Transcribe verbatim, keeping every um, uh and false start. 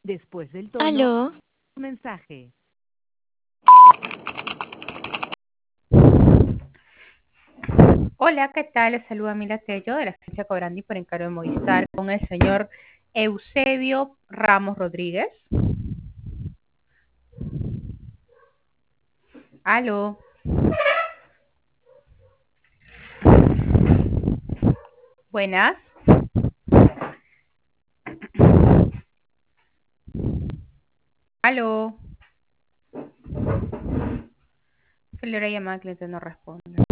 Después del tono, Aló, mensaje. Hola, ¿qué tal? Les saluda Mila Tello de la agencia Cobrandi por encargo de Movistar con el señor Eusebio Ramos Rodríguez. Aló. Buenas. Aló. Que le llamada al cliente no responde.